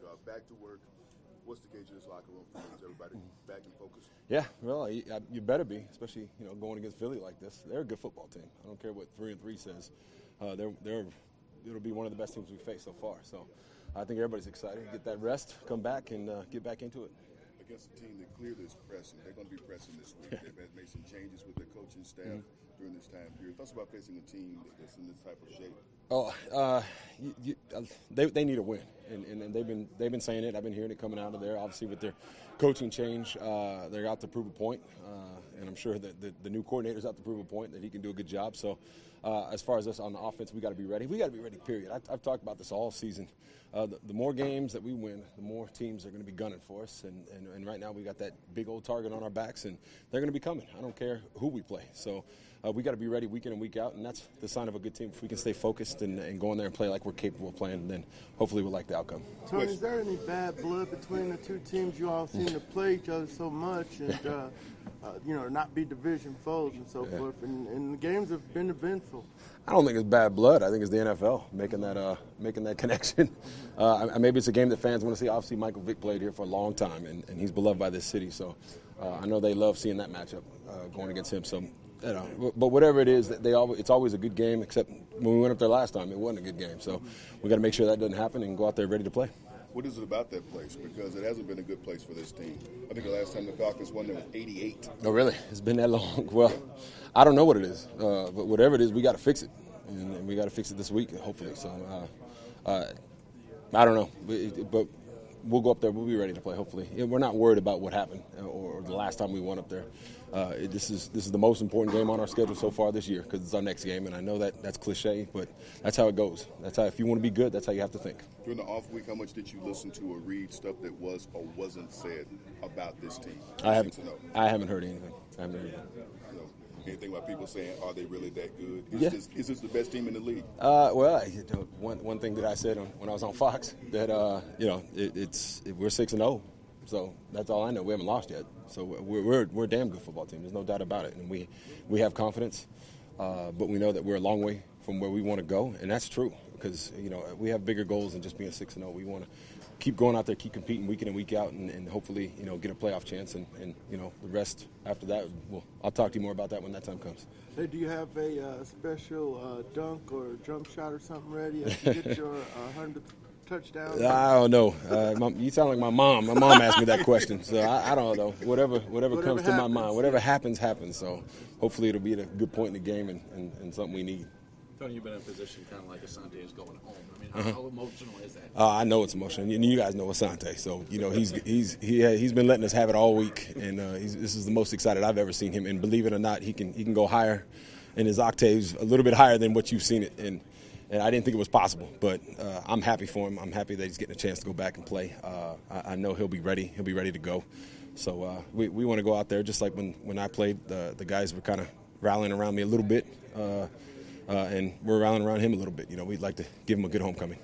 Back to work. What's the gauge of this locker room for you? Is everybody back in focus? Yeah, well, you better be, especially going against Philly like this. They're a good football team. I don't care what 3-3 says. It'll be one of the best teams we've faced so far. So I think everybody's excited. Get that rest, come back, and get back into it. Against a team that clearly is pressing, they're going to be pressing this week. They've made some changes with their coaching staff during this time period. Thoughts about facing a team that's in this type of shape? They need a win, and they've been saying it. I've been hearing it coming out of there. Obviously, with their coaching change, they're out to prove a point, and I'm sure that the new coordinator's out to prove a point that he can do a good job. So, as far as us on the offense, we got to be ready. We got to be ready. Period. I've talked about this all season. The more games that we win, the more teams are going to be gunning for us. And right now we got that big old target on our backs, and they're going to be coming. I don't care who we play. So we got to be ready week in and week out, and that's the sign of a good team. If we can stay focused and go in there and play like we're capable of playing, then hopefully we'll like the outcome. Tony, is there any bad blood between the two teams? You all seem to play each other so much and, not be division foes and so forth. And the games have been eventful. I don't think it's bad blood. I think it's the NFL making that connection. Maybe it's a game that fans want to see. Obviously, Michael Vick played here for a long time, and he's beloved by this city. So I know they love seeing that matchup going against him. So, but whatever it is, it's always a good game. Except when we went up there last time, it wasn't a good game. So we got to make sure that doesn't happen and go out there ready to play. What is it about that place? Because it hasn't been a good place for this team. I think the last time the Falcons won, there was 88. Oh, really? It's been that long? Well, I don't know what it is. But whatever it is, we got to fix it. And we got to fix it this week, hopefully. So I don't know. But we'll go up there. We'll be ready to play, hopefully. We're not worried about what happened or the last time we won up there. This is the most important game on our schedule so far this year because it's our next game. And I know that's cliche, but that's how it goes. That's how, if you want to be good, that's how you have to think. During the off week, how much did you listen to or read stuff that was or wasn't said about this team? I haven't heard anything. Anything about people saying, are they really that good? Is this the best team in the league? Well, one thing that I said when I was on Fox that we're 6-0, so that's all I know. We haven't lost yet, so we're a damn good football team. There's no doubt about it, and we have confidence, but we know that we're a long way from where we want to go, and that's true because we have bigger goals than just being 6-0. We want to keep going out there, keep competing week in and week out, and hopefully, get a playoff chance. And the rest after that, I'll talk to you more about that when that time comes. Hey, do you have a special dunk or jump shot or something ready to get your 100th touchdown? I don't know. You sound like my mom. My mom asked me that question, so I don't know. Whatever comes to my mind, whatever happens. So hopefully it'll be at a good point in the game and something we need. Tony, you've been in a position kind of like Asante is going home. I mean, how emotional is that? I know it's emotional. You guys know Asante, so he's been letting us have it all week, and this is the most excited I've ever seen him. And believe it or not, he can go higher in his octaves, a little bit higher than what you've seen it. And I didn't think it was possible, but I'm happy for him. I'm happy that he's getting a chance to go back and play. I know he'll be ready. He'll be ready to go. So we want to go out there just like when I played. The guys were kind of rallying around me a little bit. And we're rallying around him a little bit. We'd like to give him a good homecoming.